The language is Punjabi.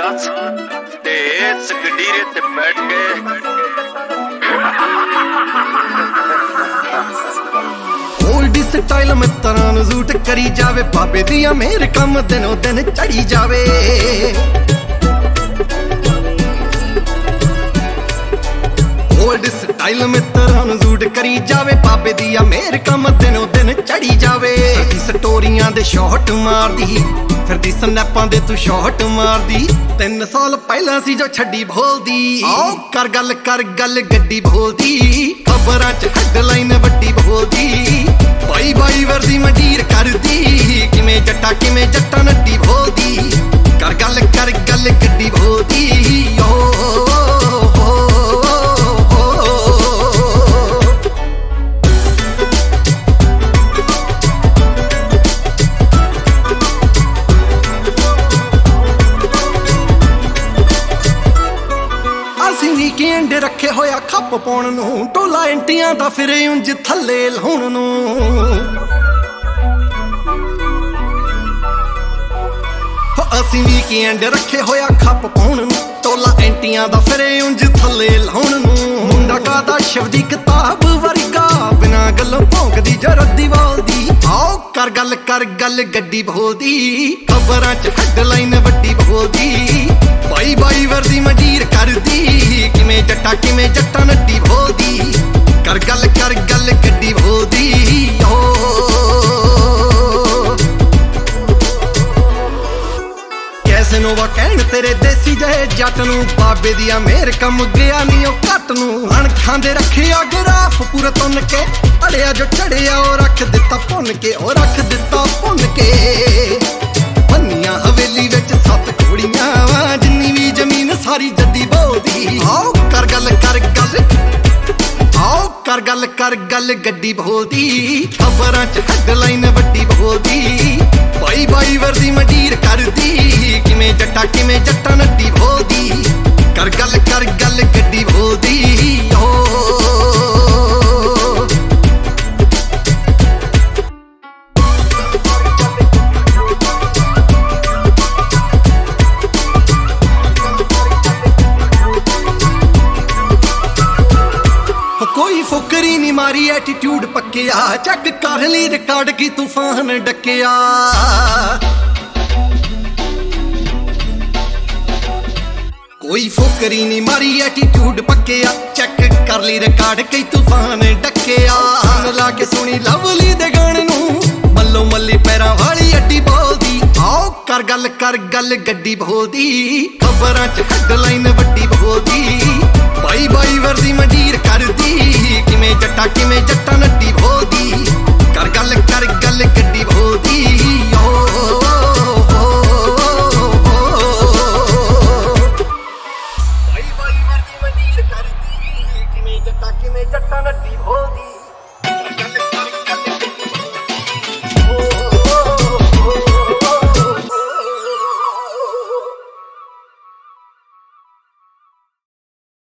10 ਤੇ ਇਸ ਗਡੀਰੇ ਤੇ ਬੈਠ ਕੇ ओल्ड स्टाइल मित्ਰਾਂ ਨੂੰ ਜ਼ੂਟ ਕਰੀ ਜਾਵੇ ਬਾਬੇ ਦੀਆਂ ਮੇਰ ਕੰਮ ਦਿਨੋਂ ਦਿਨ ਚੜੀ ਜਾਵੇ ओल्ड स्टाइल मित्ਰਾਂ ਨੂੰ ਜ਼ੂਟ ਕਰੀ ਜਾਵੇ ਬਾਬੇ ਦੀਆਂ ਮੇਰ ਕੰਮ ਦਿਨੋਂ ਦਿਨ ਚੜੀ ਜਾਵੇ ਸਟੋਰੀਆਂ ਦੇ ਸ਼ਾਟ ਮਾਰਦੀ ਫਿਰਦੀ ਸਨੈਪਾਂ ਦੇ ਤੂੰ ਸ਼ਾਟ ਮਾਰਦੀ 3 ਸਾਲ ਪਹਿਲਾਂ ਸੀ ਜੋ ਛੱਡੀ ਬੋਲਦੀ ਕਰ ਗੱਲ ਗੱਡੀ ਬੋਲਦੀ ਖਬਰਾਂ 'ਚ ਹੈਡਲਾਈਨ ਵੱਡੀ ਬੋਲਦੀ ਬਾਈ ਵਰਦੀ ਮੰਡੀਰ ਕਰਦੀ ਕਿਵੇਂ ਜੱਟਾਂ ਨੱਡੀ ਬੋਲਦੀ ਕਰ ਗੱਲ ਗੱਡੀ ਬੋਲਦੀ ਕਹਿੰਦੇ ਰੱਖੇ ਹੋਇਆ ਖੱਪ ਪਾਉਣ ਨੂੰ ਟੋਲਾ ਇੰਟੀਆਂ ਦਾ ਫਿਰੇ ਉਂਝ ਥੱਲੇ ਲਾਉਣ ਨੂੰ ਅਸੀਂ ਵੀ ਕਹਿੰਦੇ ਰੱਖੇ ਹੋਇਆ ਖੱਪ ਪਾਉਣ ਨੂੰ ਟੋਲਾ ਇੰਟੀਆਂ ਦਾ ਫਿਰੇ ਉਂਝ ਥੱਲੇ ਲਾਉਣ ਨੂੰ ਮੁੰਡਾ ਕਾਦਾ ਸ਼ਿਵ ਦੀ ਕਿਤਾਬ ਵਰਗਾ ਬਿਨਾਂ ਗੱਲੋਂ ਭੌਂਕਦੀ ਜਰਦੀ ਬੋਲਦੀ ਆਓ ਕਰ ਗੱਲ ਗੱਡੀ ਬੋਲਦੀ ਖਬਰਾਂ 'ਚ ਹੈਡਲਾਈਨ ਵੱਡੀ ਬੋਲਦੀ ਬਾਈ ਵਰਦੀ ਮੰਡੀਰ ਕਰਦੀ ਕਿਵੇਂ ਜੱਟਾਂ ਨੱਡੀ ਬੋਲਦੀ ਕਰ ਗੱਲ ਗੱਡੀ ਬੋਲਦੀ ਕੈਸੇ ਨੋਵਾ ਕਹਿਣ ਤੇਰੇ ਦੇਸੀ ਜਹੇ ਜੱਟ ਨੂੰ ਬਾਬੇ ਦੀਆਂ ਮੇਰ ਕੰਮ ਗਿਆ ਨਹੀਂ ਉਹ ਘੱਟ ਨੂੰ ਅਣਖਾਂ ਦੇ ਰੱਖਿਆ ਗਰਾਫ ਪੂਰਾ ਤੁੰਨ ਕੇ ਅੜਿਆ ਜੋ ਚੜਿਆ ਉਹ ਰੱਖ ਦਿੱਤਾ ਭੁੰਨ ਕੇ ਬੰਨੀਆਂ ਹਵੇਲੀ ਵਿੱਚ 7 ਕੁੜੀਆਂ ਵਾ ਜਿੰਨੀ ਵੀ ਜ਼ਮੀਨ ਸਾਰੀ ਜੱਦੀ ਬੋਲਦੀ ਆਓ ਕਰ ਗੱਲ ਗੱਡੀ ਬੋਲਦੀ ਖਬਰਾਂ 'ਚ ਹੈਡਲਾਈਨ ਵੱਡੀ ਬੋਲਦੀ ਬਾਈ ਵਰਦੀ ਮੰਡੀਰ ਕਰਦੀ ਕਿਵੇਂ ਜੱਟਾਂ ਨੱਡੀ ਬੋਲਦੀ ਕਰ ਗੱਲ ਗੱਡੀ ਬੋਲਦੀ ਕੋਈ ਫੁਕਰੀ ਨੀ ਮਾਰੀ ਐਟੀਟਿਊਡ ਪੱਕਿਆ ਚੈੱਕ ਕਰ ਲਈ ਰਿਕਾਰਡ ਕੀ ਤੂਫਾਨ ਡੱਕਿਆ ਕੋਈ ਫੁਕਰੀ ਨੀ ਮਾਰੀ ਐਟੀਟਿਊਡ ਪੱਕਿਆ ਚੈੱਕ ਕਰ ਲਈ ਰਿਕਾਰਡ ਕੀ ਤੂਫਾਨ ਡੱਕਿਆ ਲਾ ਕੇ ਸੁਣੀ ਲਵਲੀ ਦੇ ਗਾਣੇ ਨੂੰ ਮੱਲੋ ਮੱਲੀ ਪੈਰਾਂ ਵਾਲੀ ਅੱਡੀ ਬੋਲਦੀ ਆਓ ਕਰ ਗੱਲ ਗੱਡੀ ਬੋਲਦੀ ਖਬਰਾਂ 'ਚ ਹੈਡਲਾਈਨ ਵੱਡੀ ਬੋਲਦੀ ਬਾਈ ਵਰਦੀ ਮੰਡੀਰ ਕਰਦੀ ਕਿਵੇਂ ਜੱਟਾਂ ਨੱਡੀ ਬੋਲਦੀ